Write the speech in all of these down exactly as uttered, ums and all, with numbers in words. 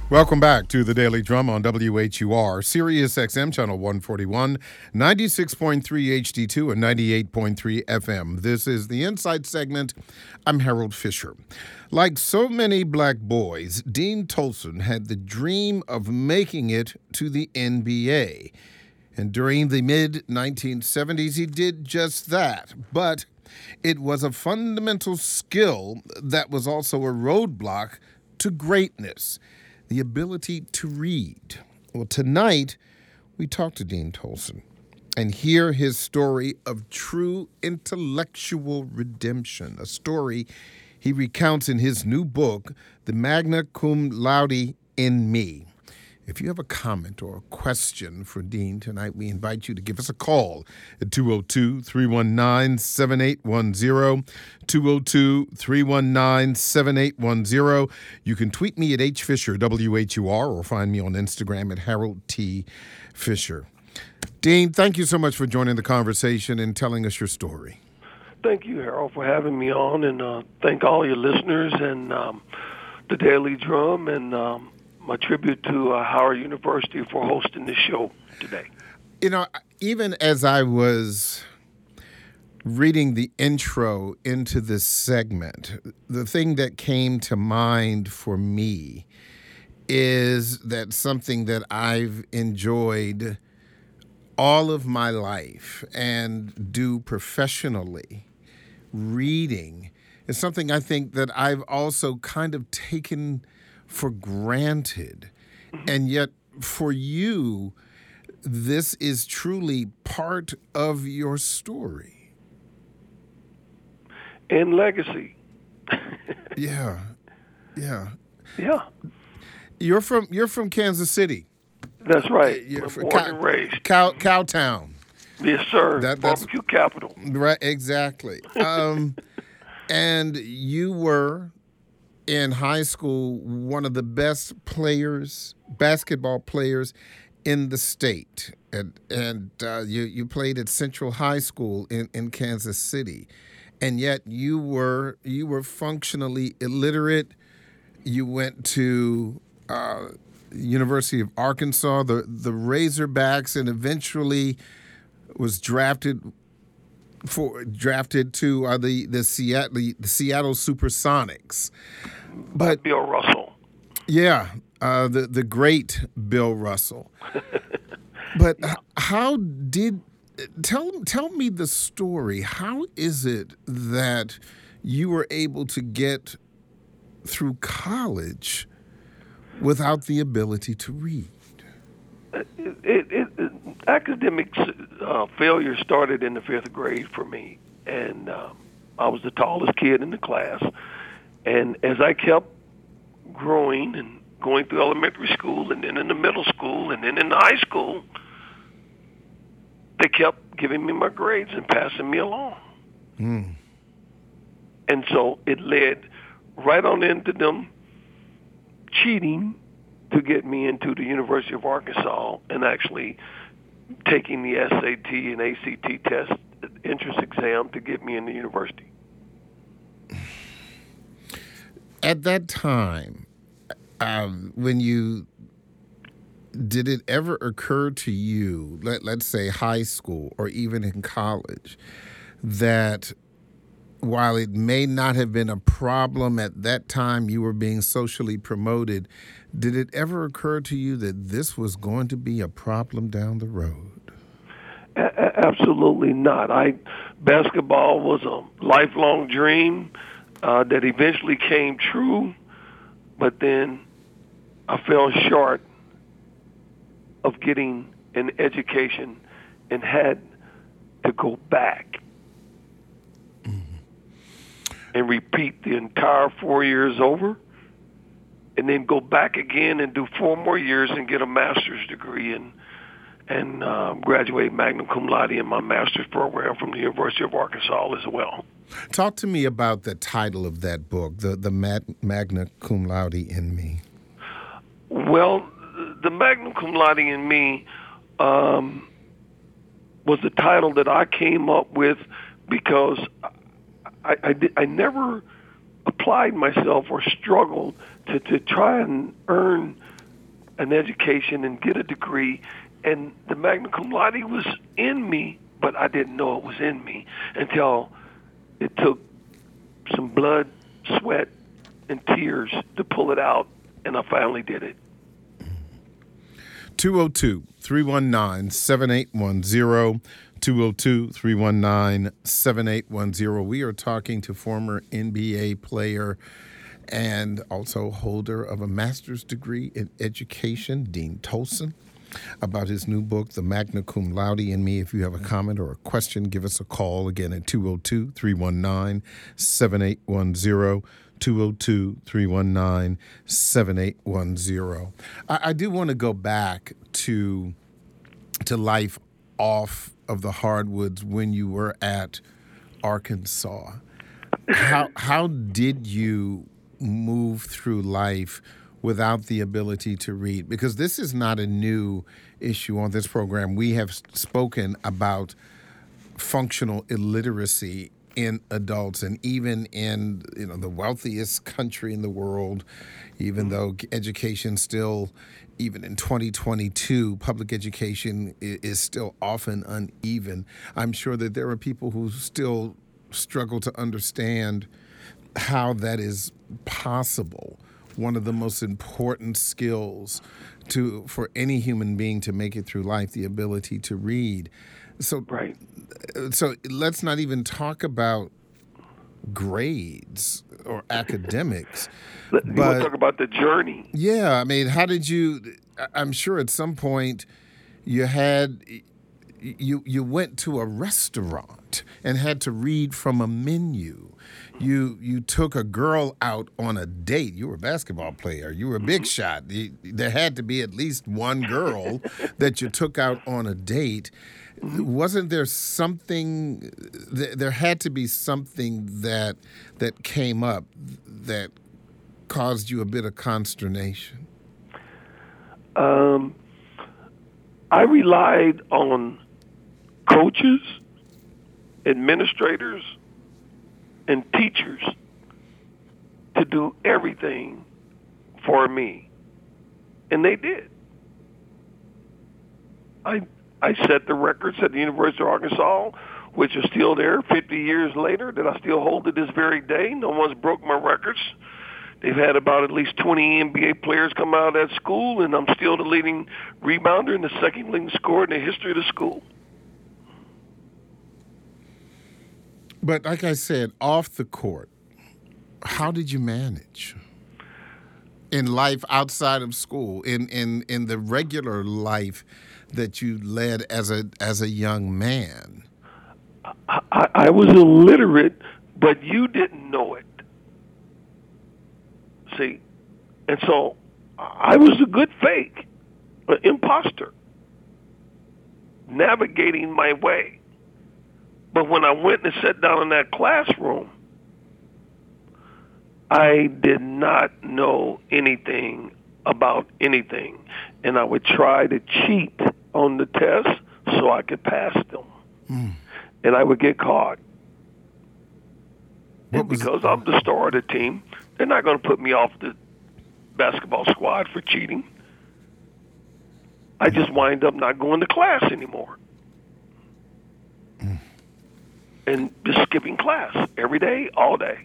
Welcome back to the Daily Drum on W H U R, Sirius X M Channel one forty-one, ninety-six point three H D two, and ninety-eight point three F M. This is the Insight segment. I'm Harold Fisher. Like so many black boys, Dean Tolson had the dream of making it to the N B A. And during the mid nineteen seventies, he did just that. But it was a fundamental skill that was also a roadblock to greatness. The ability to read. Well, tonight, we talk to Dean Tolson and hear his story of true intellectual redemption, a story he recounts in his new book, The Magna Cum Laude in Me. If you have a comment or a question for Dean tonight, we invite you to give us a call at two oh two, three one nine, seven eight one zero, two oh two, three one nine, seven eight one zero. You can tweet me at H Fisher, W H U R, or find me on Instagram at Harold T. Fisher. Dean, thank you so much for joining the conversation and telling us your story. Thank you, Harold, for having me on, and uh, thank all your listeners and um, the Daily Drum, and um, my tribute to uh, Howard University for hosting this show today. You know, even as I was reading the intro into this segment, the thing that came to mind for me is that something that I've enjoyed all of my life and do professionally, reading, is something I think that I've also kind of taken for granted. Mm-hmm. And yet for you, this is truly part of your story. And legacy. yeah. Yeah. Yeah. You're from you're from Kansas City. That's right. You're from born Cow, and raised. Cow, Cowtown. Yes, sir. That, Barbecue capital. Right, exactly. Um, and you were in high school one of the best players, basketball players in the state. And, and uh, you, you played at Central High School in, in Kansas City. And yet you were you were functionally illiterate. You went to uh, University of Arkansas, the, the Razorbacks, and eventually was drafted for drafted to uh, the the Seattle the, the Seattle Supersonics. But Bill Russell. Yeah, uh, the the great Bill Russell. But yeah. how did tell tell me the story? How is it that you were able to get through college without the ability to read? It, it, it, academic uh, failure started in the fifth grade for me, and um, I was the tallest kid in the class. And as I kept growing and going through elementary school and then in the middle school and then in the high school, they kept giving me my grades and passing me along. Mm. And so it led right on into them cheating to get me into the University of Arkansas and actually taking the S A T and A C T test entrance exam to get me in the university. At that time, um, when you, did it ever occur to you, let, let's say high school or even in college, that while it may not have been a problem at that time you were being socially promoted, did it ever occur to you that this was going to be a problem down the road? A- absolutely not. I basketball was a lifelong dream uh, that eventually came true, but then I fell short of getting an education and had to go back and repeat the entire four years over, and then go back again and do four more years and get a master's degree and and uh, graduate magna cum laude in my master's program from the University of Arkansas as well. Talk to me about the title of that book, the the Magna Cum Laude in Me. Well, the Magna Cum Laude in Me um, was the title that I came up with because I, I, did, I never applied myself or struggled to, to try and earn an education and get a degree. And the magna cum laude was in me, but I didn't know it was in me until it took some blood, sweat, and tears to pull it out, and I finally did it. two oh two, three one nine, seven eight one zero, two oh two, three one nine, seven eight one zero. We are talking to former N B A player and also holder of a master's degree in education, Dean Tolson, about his new book, The Magna Cum Laude in Me. If you have a comment or a question, give us a call again at two oh two, three one nine, seven eight one zero, two oh two, three one nine, seven eight one zero. I, I do want to go back to to life off of the hardwoods when you were at Arkansas. How how did you move through life without the ability to read? Because this is not a new issue on this program. We have spoken about functional illiteracy in adults, and even in, you know, the wealthiest country in the world, even though education still, even in twenty twenty-two, public education is still often uneven. I'm sure that there are people who still struggle to understand how that is possible. One of the most important skills to for any human being to make it through life, the ability to read. So, right. So let's not even talk about grades or academics. You but, want to talk about the journey? Yeah, I mean, how did you? I'm sure at some point you had you you went to a restaurant and had to read from a menu. You you took a girl out on a date. You were a basketball player. You were a big shot. There had to be at least one girl that you took out on a date. Wasn't there something? There had to be something that that came up that caused you a bit of consternation. Um, I relied on coaches, administrators, and teachers to do everything for me. And they did. I I set the records at the University of Arkansas, which is still there fifty years later, that I still hold to this very day. No one's broke my records. They've had about at least twenty N B A players come out of that school, and I'm still the leading rebounder and the second leading scorer in the history of the school. But like I said, off the court, how did you manage in life outside of school, in, in, in the regular life that you led as a as a young man? I, I was illiterate, but you didn't know it. See, and so I was a good fake, an imposter, navigating my way. But when I went and sat down in that classroom, I did not know anything about anything. And I would try to cheat on the test so I could pass them. Mm. And I would get caught. What and because I'm the star of the team, they're not going to put me off the basketball squad for cheating. I just wind up not going to class anymore. Mm. And just skipping class every day, all day.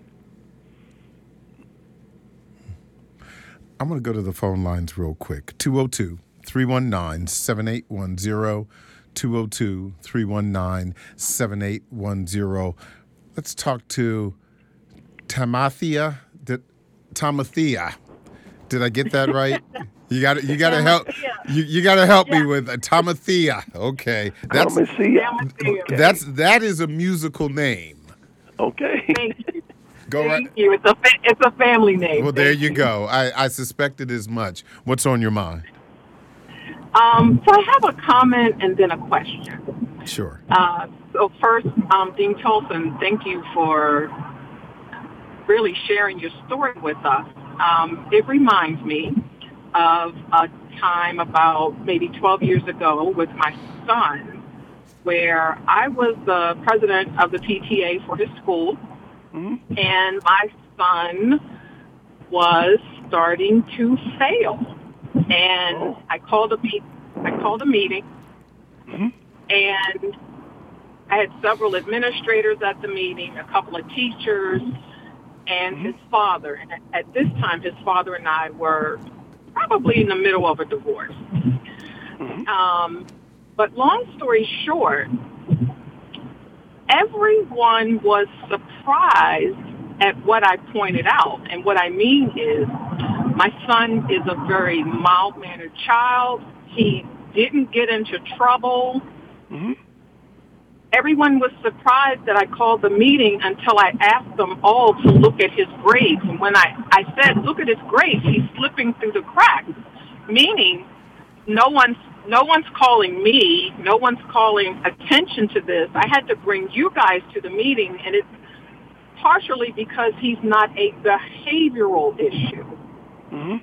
I'm going to go to the phone lines real quick. two oh two, three one nine, seven eight one zero, two oh two, three one nine, seven eight one zero. Let's talk to Tamathia. Did, Tamathia. Did I get that right? You got to you got to help you you got to help yeah. me with uh, Tamathia. Okay. That's Tamathia. That's that is a musical name. Okay. Thank you. Go Thank right. you. It's a fa- it's a family name. Well, there you go. I, I suspected as much. What's on your mind? Um, so I have a comment and then a question. Sure. Uh, so first, um, Dean Tolson, thank you for really sharing your story with us. Um, it reminds me of a time about maybe twelve years ago with my son, where I was the president of the P T A for his school, mm-hmm. and my son was starting to fail. and Oh. I called a meet. I called a meeting, Mhm. and I had several administrators at the meeting, a couple of teachers, and Mhm. his father. And at this time, his father and I were probably in the middle of a divorce. Mhm. Um, but long story short, everyone was surprised at what I pointed out. And what I mean is, my son is a very mild-mannered child. He didn't get into trouble. Mhm. Everyone was surprised that I called the meeting until I asked them all to look at his grades. And when I, I said, look at his grades, he's slipping through the cracks, meaning no one's, no one's calling me, no one's calling attention to this. I had to bring you guys to the meeting, and it's partially because he's not a behavioral issue. Mhm.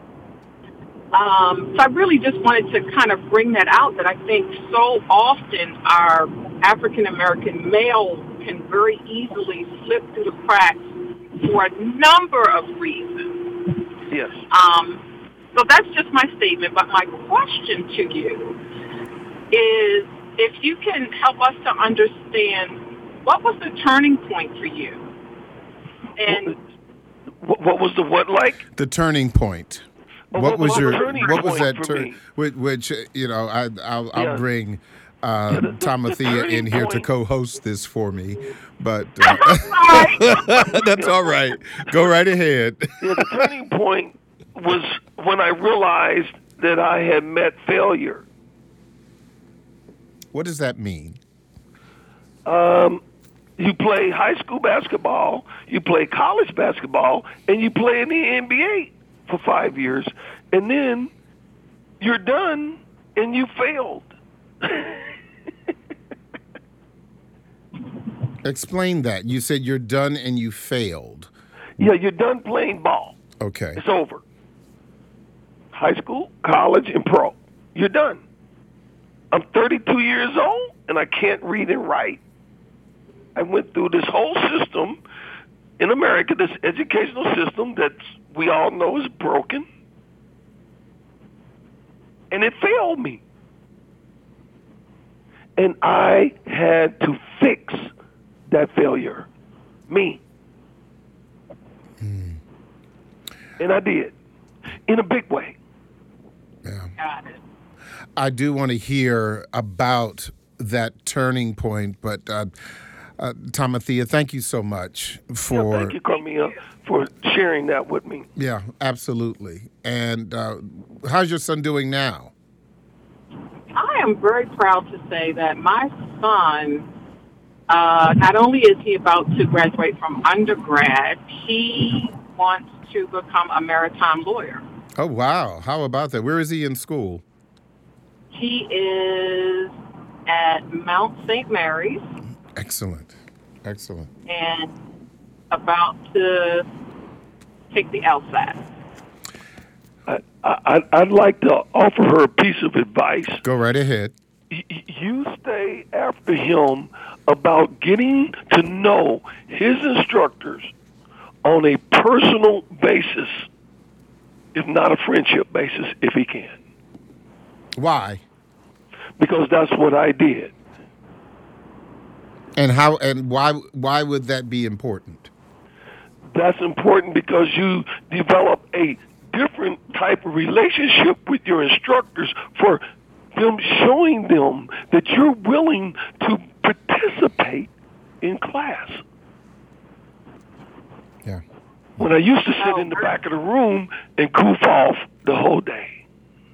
Um, so I really just wanted to kind of bring that out, that I think so often our African-American male can very easily slip through the cracks for a number of reasons. Yes. Um, so that's just my statement, but my question to you is if you can help us to understand what was the turning point for you? And What, what was the what like? The turning point. Oh, What what was was your the turning what was point that for turn? me? Which, which uh, you know, I I'll, I'll Yeah. bring uh, Yeah, the- the- Tamathea the turning in here to point- co-host this for me, but uh, that's all right. Go right ahead. Yeah, the turning point was when I realized that I had met failure. What does that mean? Um, you play high school basketball, you play college basketball, and you play in the N B A for five years, and then you're done and you failed. Explain that. You said you're done and you failed. Yeah, you're done playing ball. Okay. It's over. High school, college, and pro. You're done. I'm thirty-two years old, and I can't read and write. I went through this whole system in America, this educational system that we all know is broken, and it failed me. And I had to fix that failure. Me. Mm. And I did. In a big way. Yeah. got it. I do want to hear about that turning point, but uh, uh, Tamathea, thank you so much for. Yeah, thank you, Carmia, for sharing that with me. Yeah, absolutely. And uh, how's your son doing now? I am very proud to say that my son, uh, not only is he about to graduate from undergrad, he wants to become a maritime lawyer. Oh, wow. How about that? Where is he in school? He is at Mount Saint Mary's Excellent. Excellent. and about to take the LSAT. I, I, I'd like to offer her a piece of advice. Go right ahead. Y- You stay after him about getting to know his instructors on a personal basis, if not a friendship basis, if he can. Why? Because that's what I did. And how? And why? Why would that be important? That's important because you develop a different type of relationship with your instructors for them showing them that you're willing to participate in class. Yeah. When I used to sit in the back of the room and goof off the whole day.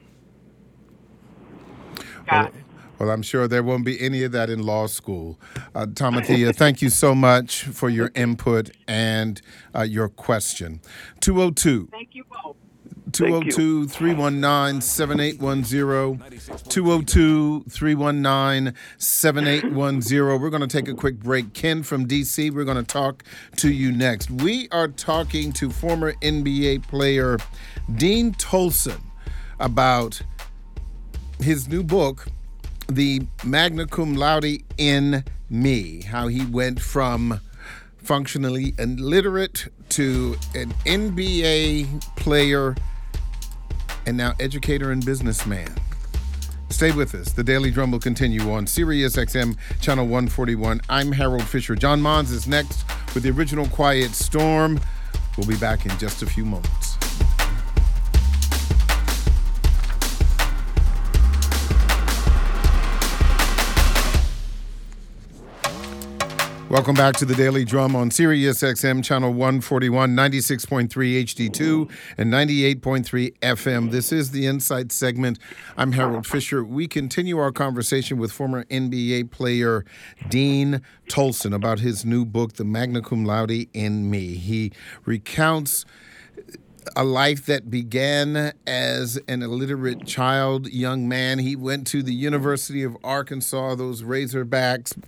Got it. Well, I'm sure there won't be any of that in law school. Uh, Tamathea, thank you so much for your input and uh, your question. two oh two, Thank you both. two oh two, three one nine, seven eight one zero, two oh two, three one nine, seven eight one zero. We're going to take a quick break. Ken from D C, we're going to talk to you next. We are talking to former N B A player Dean Tolson about his new book, The Magna Cum Laude in Me, how he went from functionally illiterate to an N B A player and now educator and businessman. Stay with us. The Daily Drum will continue on Sirius X M Channel one forty-one. I'm Harold Fisher. John Mons is next with the original Quiet Storm. We'll be back in just a few moments. Welcome back to the Daily Drum on Sirius X M Channel one forty-one, ninety-six point three H D two and ninety-eight point three F M. This is the Insight segment. I'm Harold Fisher. We continue our conversation with former N B A player Dean Tolson about his new book, The Magna Cum Laude in Me. He recounts a life that began as an illiterate child, young man. He went to the University of Arkansas, those Razorbacks.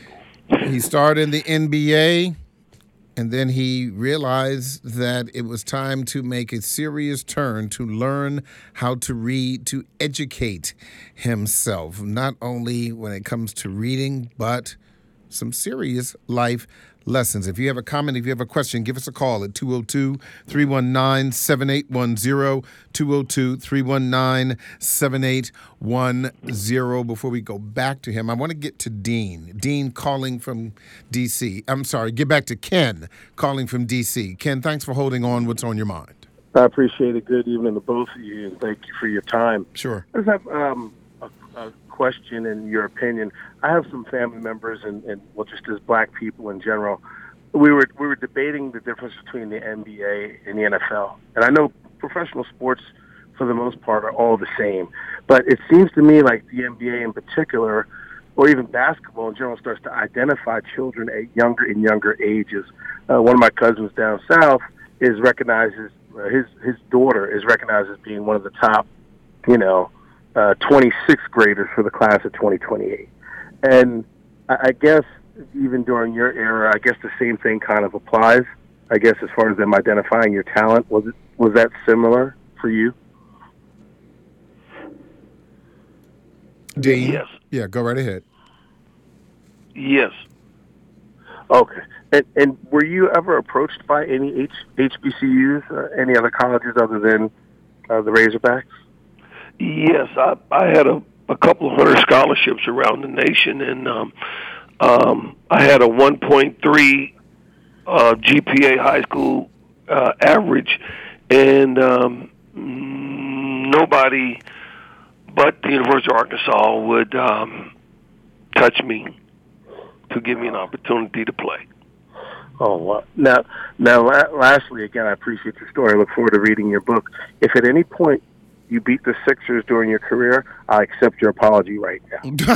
He started in the N B A, and then he realized that it was time to make a serious turn to learn how to read, to educate himself, not only when it comes to reading, but some serious life lessons. If you have a comment, if you have a question, give us a call at two oh two, three one nine, seven eight one zero, two oh two, three one nine, seven eight one zero. Before we go back to him, I want to get to Dean. Dean calling from D C. I'm sorry, get back to Ken calling from D C. Ken, thanks for holding on. What's on your mind? I appreciate it. Good evening to both of you, and thank you for your time. Sure. I just have um, a, a question in your opinion. I have some family members, and, and well, just as black people in general, we were we were debating the difference between the N B A and the N F L. And I know professional sports, for the most part, are all the same. But it seems to me like the N B A in particular, or even basketball in general, starts to identify children at younger and younger ages. Uh, one of my cousins down south is recognized as, uh, his his daughter is recognized as being one of the top, you know, uh, twenty-sixth graders for the class of twenty twenty-eight. And I, I guess even during your era, I guess the same thing kind of applies. I guess as far as them identifying your talent, was it was that similar for you? Dean? Yes. Yeah, go right ahead. Yes. Okay. And, and were you ever approached by any H, H B C Us, uh, any other colleges other than uh, the Razorbacks? Yes, I, I had a, a couple of hundred scholarships around the nation, and um, um, I had a one point three uh, G P A high school uh, average, and um, nobody but the University of Arkansas would um, touch me to give me an opportunity to play. Oh, well. Now, now, la- lastly, again, I appreciate your story. I look forward to reading your book. If at any point you beat the Sixers during your career, I accept your apology right now.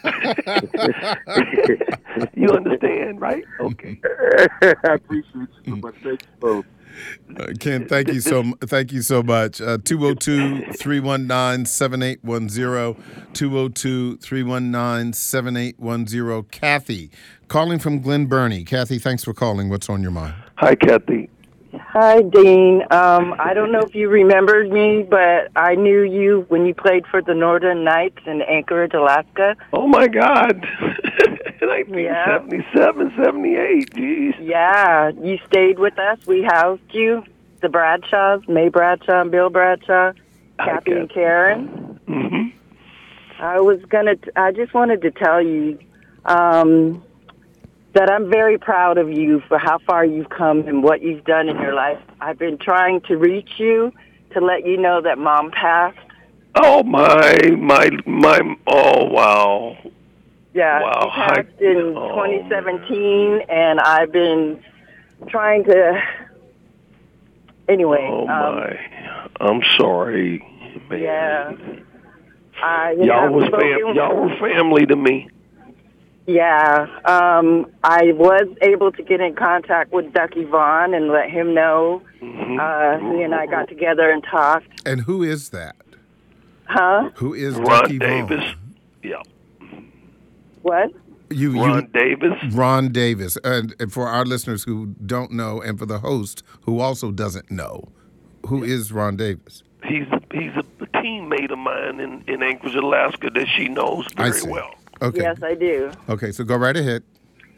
You understand, right? Okay. I appreciate you so much. Thank you both. Uh, Ken, thank you so thank you so much. Uh, two oh two, three one nine, seven eight one zero, two oh two, three one nine, seven eight one zero. Kathy, calling from Glen Burnie. Kathy, thanks for calling. What's on your mind? Hi, Kathy. Hi, Dean. Um, I don't know if you remembered me, but I knew you when you played for the Northern Knights in Anchorage, Alaska. Oh, my God. nineteen seventy-seven, seventy-eight, geez. Yeah, you stayed with us. We housed you. The Bradshaws, May Bradshaw and Bill Bradshaw, Kathy and Karen. Mm-hmm. I was going to, I just wanted to tell you um, that I'm very proud of you for how far you've come and what you've done in your life. I've been trying to reach you to let you know that Mom passed. Oh, my, my, my, oh, wow. Yeah, wow. she passed in oh, twenty seventeen, and I've been trying to. Anyway. Oh um, my! I'm sorry, man. Yeah. I y'all was spoken, fam- y'all were family to me. Yeah, um, I was able to get in contact with Ducky Vaughn and let him know. Mm-hmm. Uh, he and I got together and talked. And who is that? Huh? Who is Ron Ducky Davis? Vaughn? Yeah. What? You, Ron you, Davis. Ron Davis. And, and for our listeners who don't know, and for the host who also doesn't know, who is Ron Davis? He's a, he's a, a teammate of mine in, in Anchorage, Alaska that she knows very I see. well. Okay. Yes, I do. Okay, so go right ahead.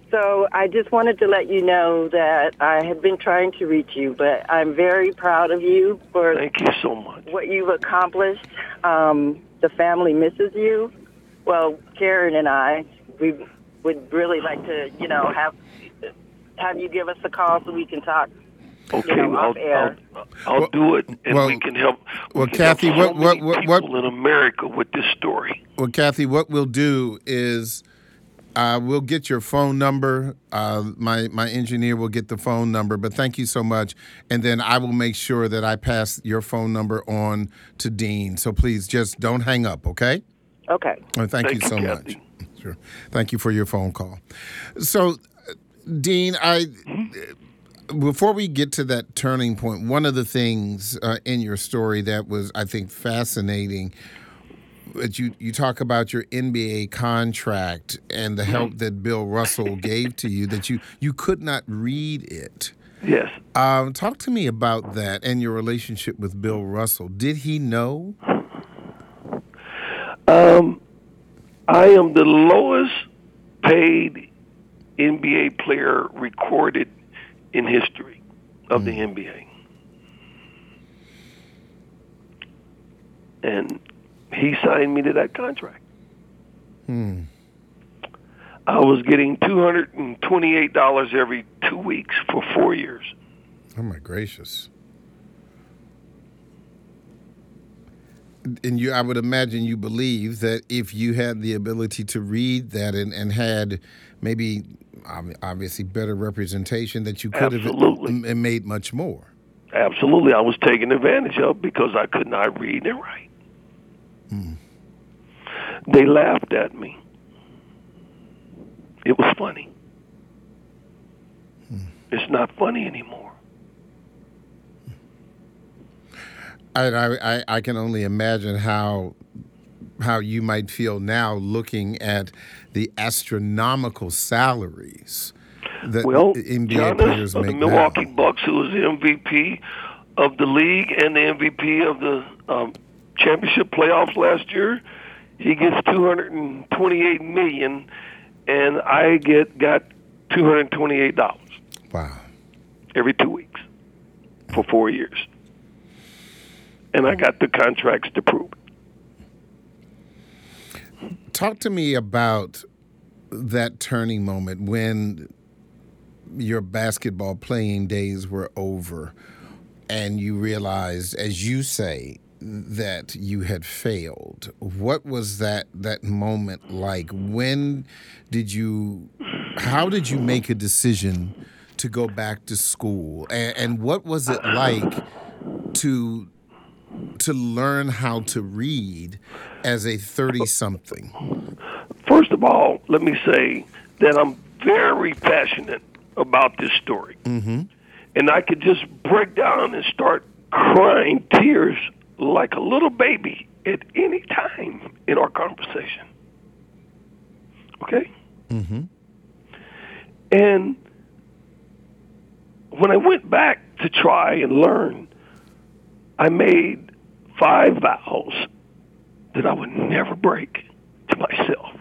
So I just wanted to let you know that I had been trying to reach you, but I'm very proud of you for Thank you so much. what you've accomplished. Um, the family misses you. Well, Karen and I, we would really like to, you know, have have you give us a call so we can talk. Okay, You know, I'll, off air. I'll, I'll Well- do it, and well- we can help. we well, can Kathy, help what- so what- many what- what- people in America with this story. Well, Kathy, what we'll do is uh, we'll get your phone number. Uh, my my engineer will get the phone number. But thank you so much, and then I will make sure that I pass your phone number on to Dean. So please, just don't hang up, okay? Okay. Well, thank, Thank you you, so Kathy. much. Sure. Thank you for your phone call. So, uh, Dean, I before we get to that turning point, one of the things uh, in your story that was, I think, fascinating, that you you talk about your N B A contract and the help that Bill Russell gave to you, that you you could not read it. Yes. Um, talk to me about that and your relationship with Bill Russell. Did he know? Um, I am the lowest paid N B A player recorded in history of the N B A. And he signed me to that contract. Hmm. I was getting two hundred twenty-eight dollars every two weeks for four years. Oh, my gracious. And you, I would imagine you believe that if you had the ability to read that and, and had maybe ob- obviously better representation, that you could Absolutely. have m- made much more. Absolutely, I was taken advantage of because I could not read and write. Hmm. They laughed at me. It was funny. Hmm. It's not funny anymore. I, I, I can only imagine how how you might feel now looking at the astronomical salaries that Well, N B A Giannis players of the make Milwaukee now. Bucks, who was the M V P of the league and the M V P of the um, championship playoffs last year, he gets two hundred twenty-eight million dollars, and I get got two hundred twenty-eight dollars Wow. every two weeks for four years. And I got the contracts to prove it. Talk to me about that turning moment when your basketball playing days were over and you realized, as you say, that you had failed. What was that that moment like? When did you, how did you make a decision to go back to school? And, and what was it like to to learn how to read as a thirty-something? First of all, let me say that I'm very passionate about this story. Mm-hmm. And I could just break down and start crying tears like a little baby at any time in our conversation. Okay? Mm-hmm. And when I went back to try and learn, I made five vows that I would never break to myself.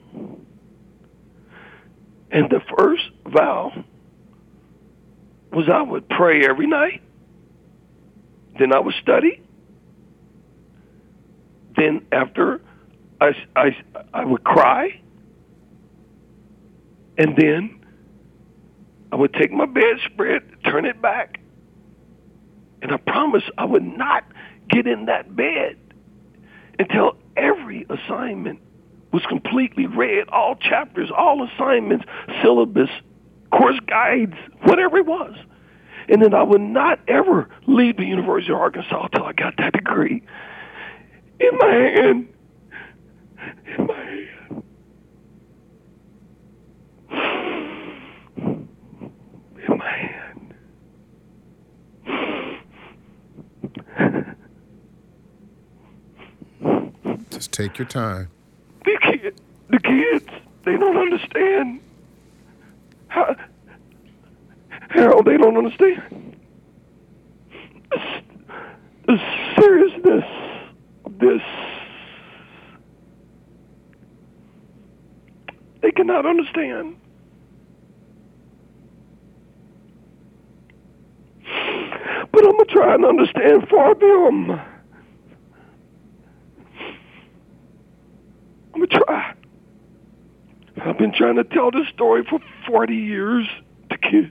And the first vow was I would pray every night. Then I would study. Then after, I, I, I would cry. And then I would take my bedspread, turn it back, and I promised I would not get in that bed until every assignment was completely read, all chapters, all assignments, syllabus, course guides, whatever it was. And then I would not ever leave the University of Arkansas until I got that degree in my hand. In my hand. In my hand. Just take your time. The kid, the kids, they don't understand. How, Harold, they don't understand the, the seriousness of this. They cannot understand. try and understand for them. I'm going to try. I've been trying to tell this story for forty years to kids.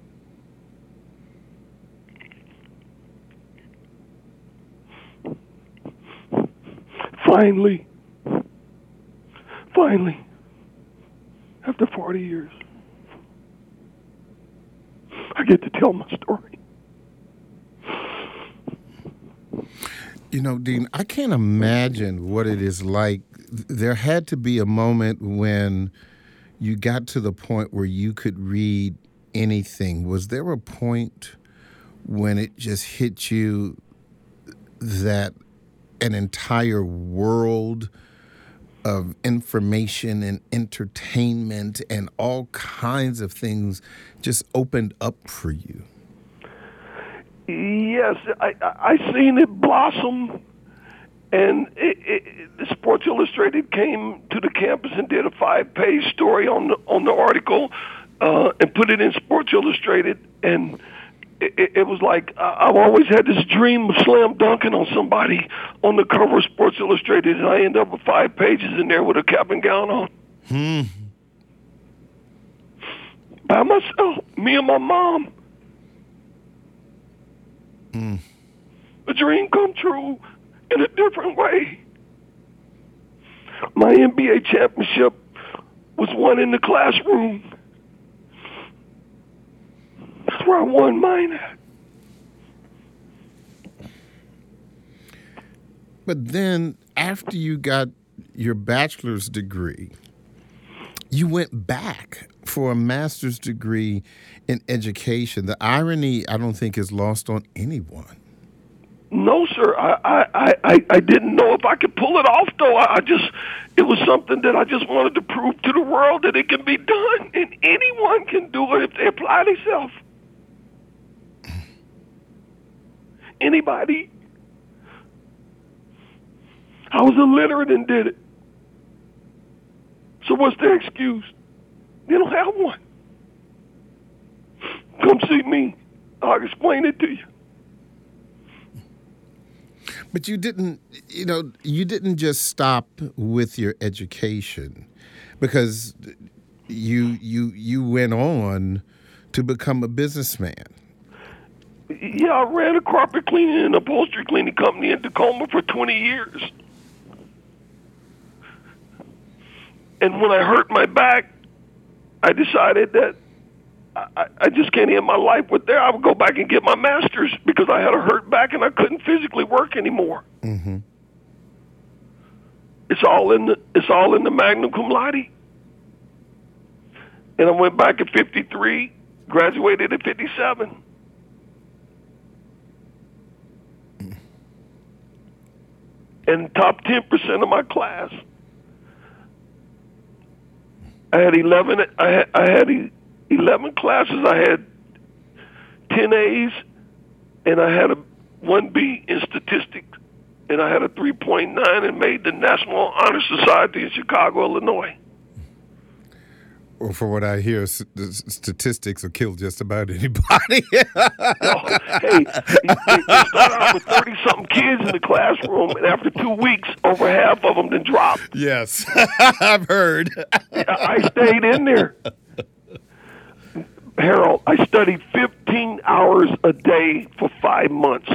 Finally, finally, after forty years, I get to tell my story. You know, Dean, I can't imagine what it is like. There had to be a moment when you got to the point where you could read anything. Was there a point when it just hit you that an entire world of information and entertainment and all kinds of things just opened up for you? Yes, I I seen it blossom, and it, it, the Sports Illustrated came to the campus and did a five-page story on the, on the article, uh, and put it in Sports Illustrated, and it, it was like I've always had this dream of slam dunking on somebody on the cover of Sports Illustrated, and I end up with five pages in there with a cap and gown on. Hmm. By myself, me and my mom. Mm. A dream come true in a different way. My N B A championship was won in the classroom. That's where I won mine at. But then after you got your bachelor's degree, you went back for a master's degree in education. The irony, I don't think, is lost on anyone. No, sir. I, I, I, I didn't know if I could pull it off, though. I, I just, it was something that I just wanted to prove to the world that it can be done, and anyone can do it if they apply themselves. Anybody. I was illiterate and did it. So what's their excuse? They don't have one. Come see me. I'll explain it to you. But you didn't, you know, you didn't just stop with your education, because you you you went on to become a businessman. Yeah, I ran a carpet cleaning and upholstery cleaning company in Tacoma for twenty years. And when I hurt my back, I decided that I, I just can't end my life with there. I would go back and get my master's because I had a hurt back and I couldn't physically work anymore. Mm-hmm. It's all in the it's all in the magna cum laude. And I went back at fifty-three, graduated at fifty-seven. And top ten percent of my class. I had eleven. I had, I had eleven classes. I had ten A's, and I had a one B in statistics, and I had a three point nine, and made the National Honor Society in Chicago, Illinois. Well, for what I hear, s- the statistics will kill just about anybody. Oh, hey, they, they start out with thirty-something kids in the classroom, and after two weeks, over half of them then dropped. Yes, I've heard. I stayed in there. Harold, I studied fifteen hours a day for five months.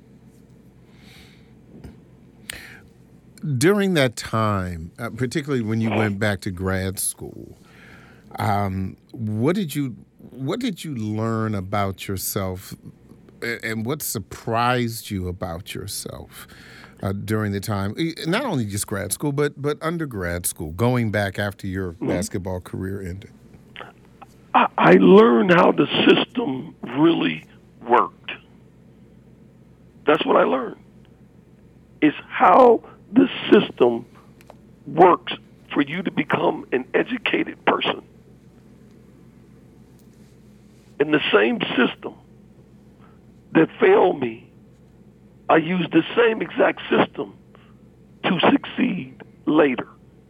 During that time, uh, particularly when you went back to grad school, um, what did you what did you learn about yourself, and what surprised you about yourself uh, during the time? Not only just grad school, but but undergrad school, going back after your mm-hmm. basketball career ended. I, I learned how the system really worked. That's what I learned. It's how the system works for you to become an educated person. And the same system that failed me, I used the same exact system to succeed later.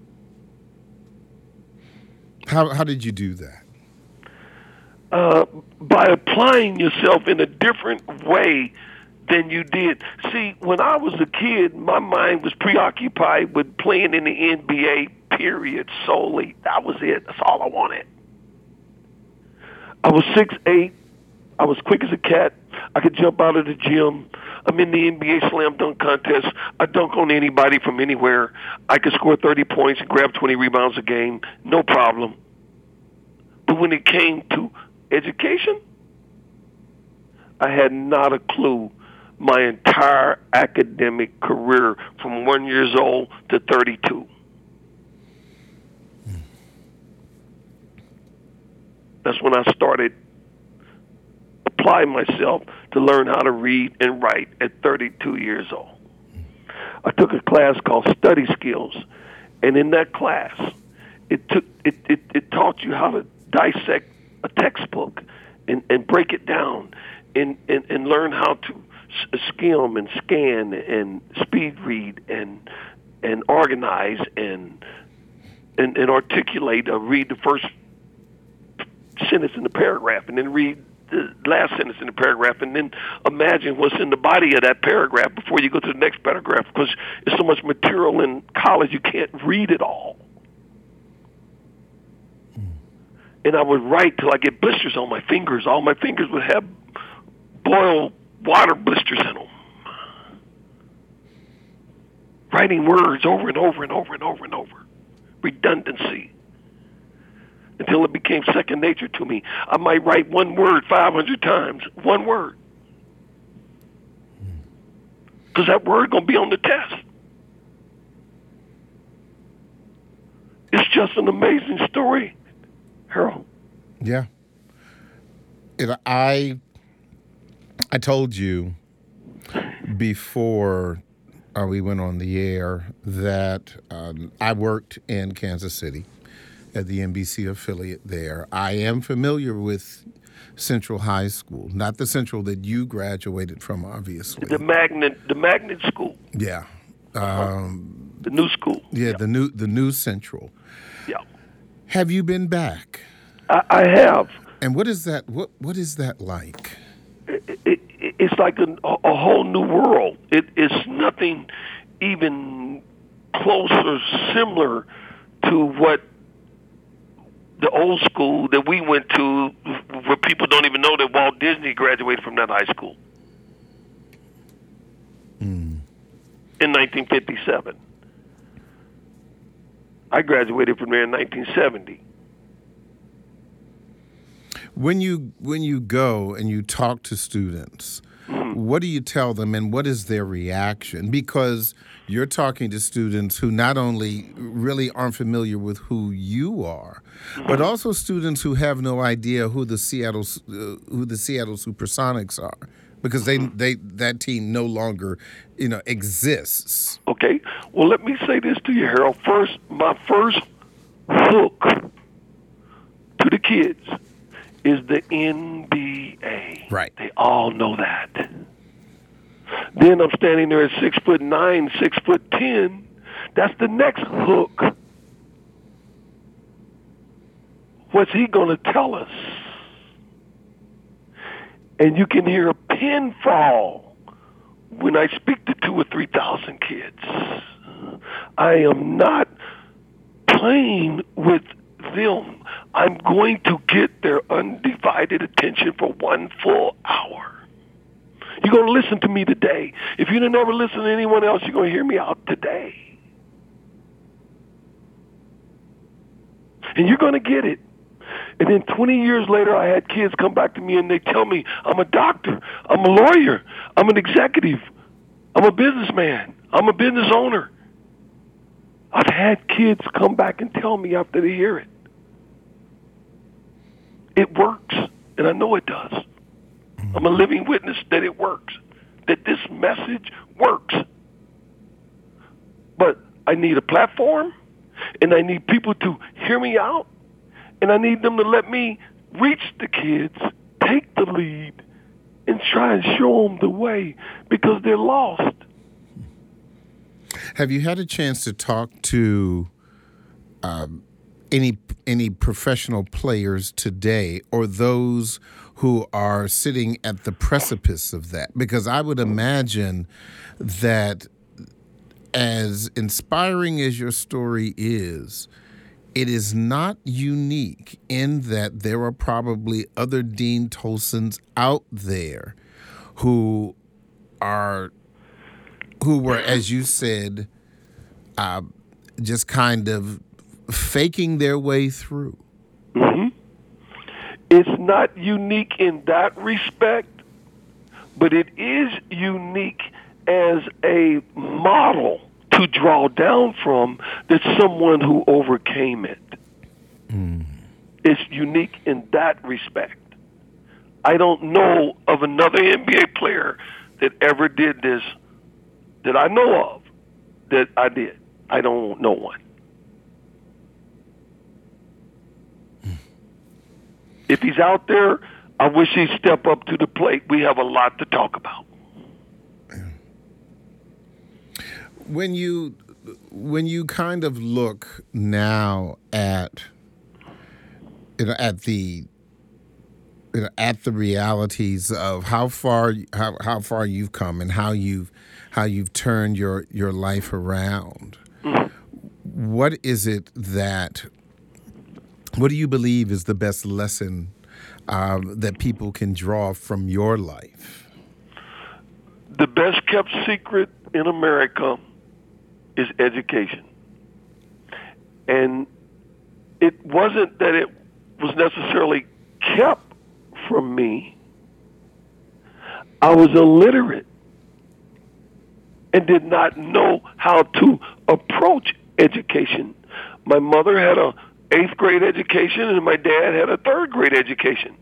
How how did you do that? Uh, by applying yourself in a different way than you did. See, when I was a kid, my mind was preoccupied with playing in the N B A, period, solely. That was it. That's all I wanted. I was six eight. I was quick as a cat. I could jump out of the gym. I'm in the N B A slam dunk contest. I dunk on anybody from anywhere. I could score thirty points and grab twenty rebounds a game. No problem. But when it came to education, I had not a clue my entire academic career from one years old to thirty-two. That's when I started applying myself to learn how to read and write at thirty-two years old. I took a class called Study Skills, and in that class, it took it, it, it taught you how to dissect a textbook and, and break it down and, and, and learn how to skim and scan and speed read and and organize and and, and articulate or read the first sentence in the paragraph and then read the last sentence in the paragraph and then imagine what's in the body of that paragraph before you go to the next paragraph, because there's so much material in college you can't read it all. And I would write till I get blisters on my fingers. All my fingers would have boiled water blisters in them. Writing words over and over and over and over and over. Redundancy. Until it became second nature to me. I might write one word five hundred times. One word. Because that word going to be on the test. It's just an amazing story, Harold. Yeah. It, I I told you before uh, we went on the air that um, I worked in Kansas City at the N B C affiliate there. I am familiar with Central High School, not the Central that you graduated from, obviously. The magnet, the magnet school. Yeah. Um, the new school. Yeah, yeah, the new the new Central. Yeah. Have you been back? I, I have. And what is that? What what is that like? It, it, it's like a, a whole new world. It is nothing even close or similar to what the old school that we went to, where people don't even know that Walt Disney graduated from that high school mm. in nineteen fifty-seven. I graduated from there in nineteen seventy. When you when you go and you talk to students, mm-hmm. what do you tell them and what is their reaction? Because you're talking to students who not only really aren't familiar with who you are, mm-hmm. but also students who have no idea who the Seattle uh, who the Seattle Supersonics are, because they mm-hmm. they that team no longer, you know, exists. Okay. Well, let me say this to you, Harold. First, my first hook to the kids is the N B A. Right. They all know that. Then I'm standing there at six foot nine, six foot ten. That's the next hook. What's he going to tell us? And you can hear a pin fall when I speak to two or three thousand kids. I am not playing with them. I'm going to get their undivided attention for one full hour. You're going to listen to me today. If you didn't ever listen to anyone else, you're going to hear me out today. And you're going to get it. And then twenty years later, I had kids come back to me and they tell me, I'm a doctor, I'm a lawyer, I'm an executive, I'm a businessman, I'm a business owner. I've had kids come back and tell me after they hear it. It works, and I know it does. I'm a living witness that it works, that this message works. But I need a platform, and I need people to hear me out, and I need them to let me reach the kids, take the lead, and try and show them the way, because they're lost. Have you had a chance to talk to um, any any professional players today, or those who are sitting at the precipice of that? Because I would imagine that as inspiring as your story is, it is not unique in that there are probably other Dean Tolsons out there who are, who were, as you said, uh, just kind of faking their way through. Mm-hmm. It's not unique in that respect, but it is unique as a model to draw down from, that's someone who overcame it. Mm. It's unique in that respect. I don't know of another N B A player that ever did this that I know of that I did. I don't know one. Mm. If he's out there, I wish he'd step up to the plate. We have a lot to talk about. When you when you kind of look now at you know, at the you know, at the realities of how far how, how far you've come and how you've how you've turned your, your life around, mm-hmm. what is it that what do you believe is the best lesson um, that people can draw from your life? The best kept secret in America is education. And it wasn't that it was necessarily kept from me. I was illiterate and did not know how to approach education. My mother had a eighth grade education and my dad had a third grade education.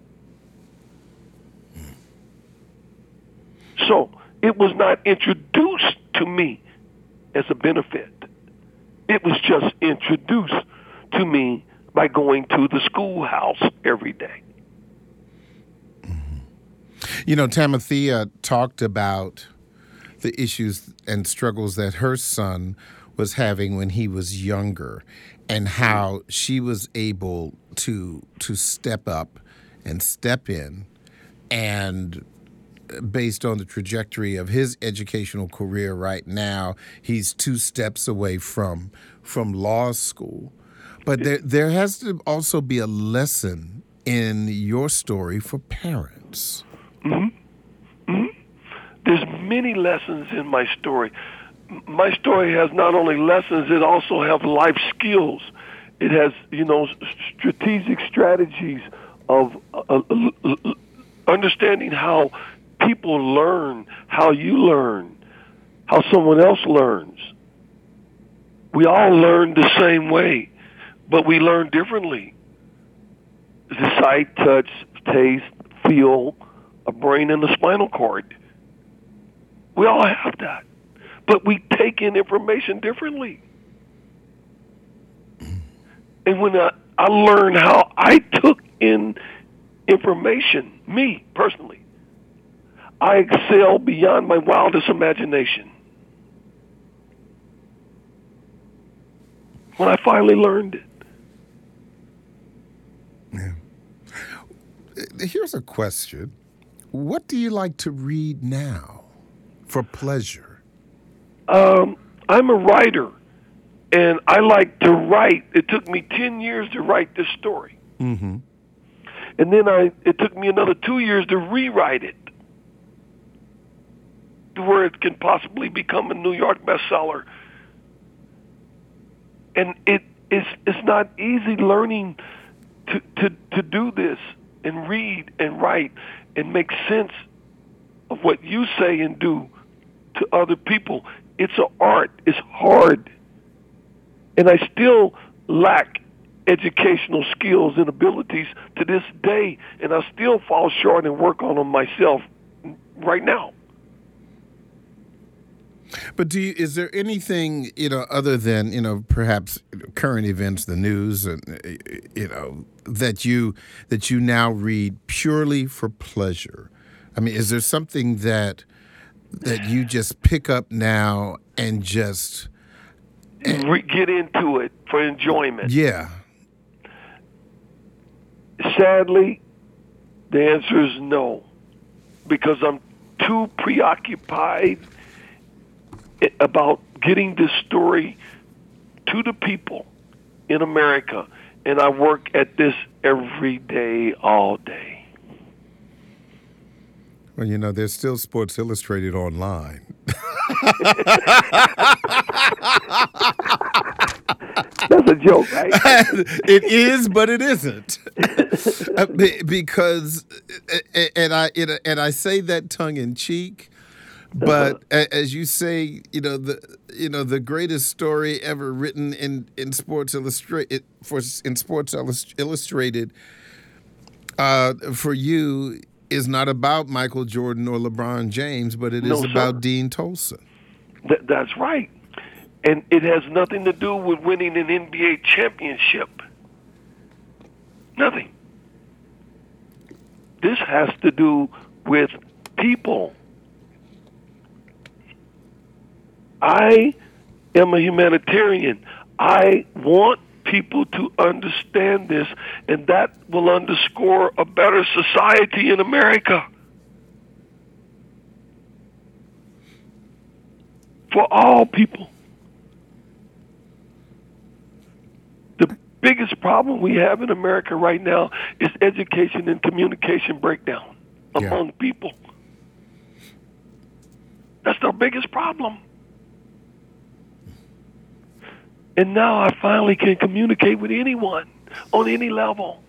So it was not introduced to me as a benefit. It was just introduced to me by going to the schoolhouse every day. Mm-hmm. You know, Tamathea talked about the issues and struggles that her son was having when he was younger and how she was able to to step up and step in, and based on the trajectory of his educational career right now, he's two steps away from from law school. But there there has to also be a lesson in your story for parents. Mm-hmm. Mm-hmm. There's many lessons in my story. My story has not only lessons, it also has life skills. It has, you know, strategic strategies of uh, uh, understanding how people learn, how you learn, how someone else learns. We all learn the same way, but we learn differently. The sight, touch, taste, feel, a brain and a spinal cord. We all have that, but we take in information differently. And when I, I learned how I took in information, me personally, I excel beyond my wildest imagination. When I finally learned it. Yeah. Here's a question. What do you like to read now for pleasure? Um, I'm a writer, and I like to write. It took me ten years to write this story. Mm-hmm. And then I it took me another two years to rewrite it, to where it can possibly become a New York bestseller. And it is it's not easy learning to, to, to do this and read and write and make sense of what you say and do to other people. It's an art. It's hard. And I still lack educational skills and abilities to this day, and I still fall short and work on them myself right now. But do you, is there anything, you know, other than, you know, perhaps current events, the news, and you know, that you that you now read purely for pleasure? I mean, is there something that that you just pick up now and just and, get into it for enjoyment? Yeah. Sadly, The answer is no, because I'm too preoccupied about getting this story to the people in America, and I work at this every day, all day. Well, you know, there's still Sports Illustrated online. That's a joke, right? It is, but it isn't. Uh, be- because, uh, and I it, and I say that tongue in cheek, but a- as you say, you know the you know the greatest story ever written in in Sports Illustrated for in Sports Illustrated uh, for you is not about Michael Jordan or LeBron James, but it is No, about sir. Dean Tolson. Th- that's right. And it has nothing to do with winning an N B A championship. Nothing. This has to do with people. I am a humanitarian. I want people to understand this, and that will underscore a better society in America. For all people. The biggest problem we have in America right now is education and communication breakdown among Yeah. people. That's our biggest problem. And now I finally can communicate with anyone on any level.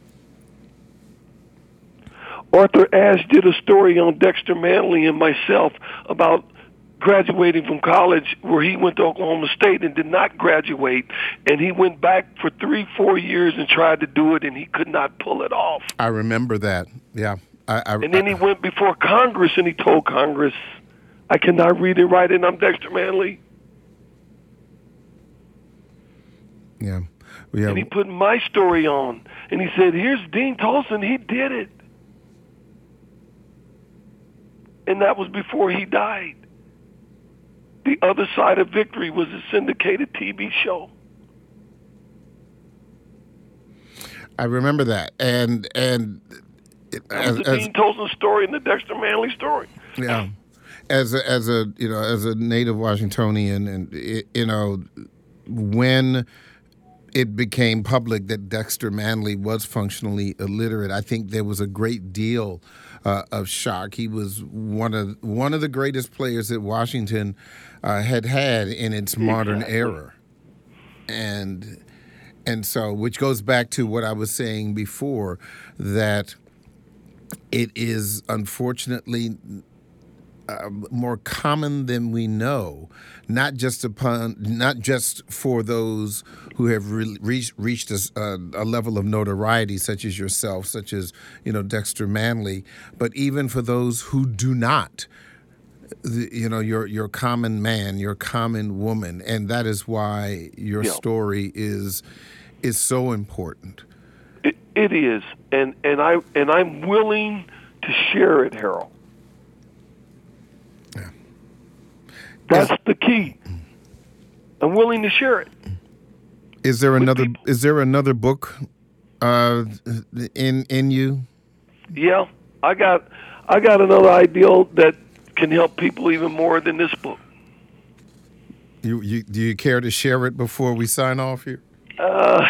Arthur Ashe did a story on Dexter Manley and myself about graduating from college, where he went to Oklahoma State and did not graduate, and he went back for three, four years and tried to do it, and he could not pull it off. I remember that. Yeah. I, I, And then I, he went before Congress, and he told Congress, I cannot read and write, and I'm Dexter Manley. Yeah. Yeah. And he put my story on, and he said, here's Dean Tolson, he did it. And that was before he died. The Other Side of Victory was a syndicated T V show. I remember that, and and it, That as, was the as Dean Tolson story and the Dexter Manley story. yeah, as a, as a you know as a native Washingtonian, and it, you know when it became public that Dexter Manley was functionally illiterate, I think there was a great deal uh, of shock. He was one of one of the greatest players that Washington uh, had had in its modern Exactly. era, and and so which goes back to what I was saying before, that it is unfortunately uh, more common than we know, not just upon, not just for those who have re- reached reached a, a level of notoriety, such as yourself, such as you know Dexter Manley, but even for those who do not. The, you know, your your common man, your common woman, and that is why your Yeah. story is is so important. It, it is, and and I and I'm willing to share it, Harold. Yeah. That's the key. I'm willing to share it. Is there another? people. Is there another book uh, in in you? Yeah, I got I got another ideal that can help people even more than this book. You, you do you care to share it before we sign off here? Uh,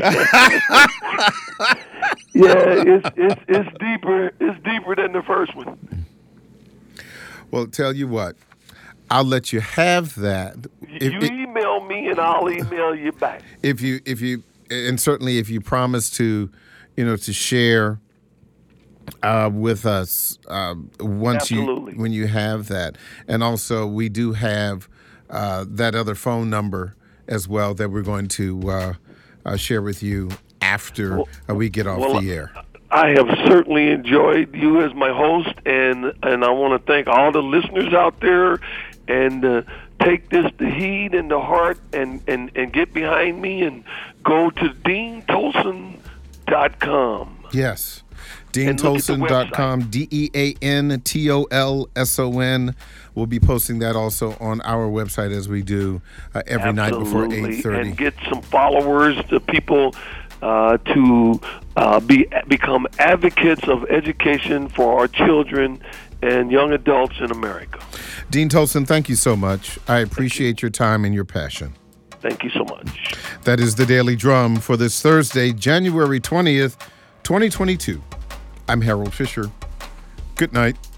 yeah, it's it's it's deeper. It's deeper than the first one. Well, tell you what, I'll let you have that. If, you email me and I'll email you back. if you if you and certainly if you promise to, you know, to share uh, with us uh, once Absolutely. you when you have that, and also we do have uh, that other phone number as well that we're going to uh, uh, share with you after Well- uh, we get off well, the air. I have certainly enjoyed you as my host, and and I want to thank all the listeners out there, and uh, take this to heed and to heart, and, and, and get behind me and go to dean tolson dot com. Yes. dean And look at the tolson dot com, D E A N T O L S O N. We'll be posting that also on our website as we do uh, every night before Absolutely. eight thirty. And get some followers, the people uh, to uh, be become advocates of education for our children and young adults in America. Dean Tolson, thank you so much. I appreciate your time and your passion. Thank you so much. That is the Daily Drum for this Thursday, January twentieth, twenty twenty-two. I'm Harold Fisher. Good night.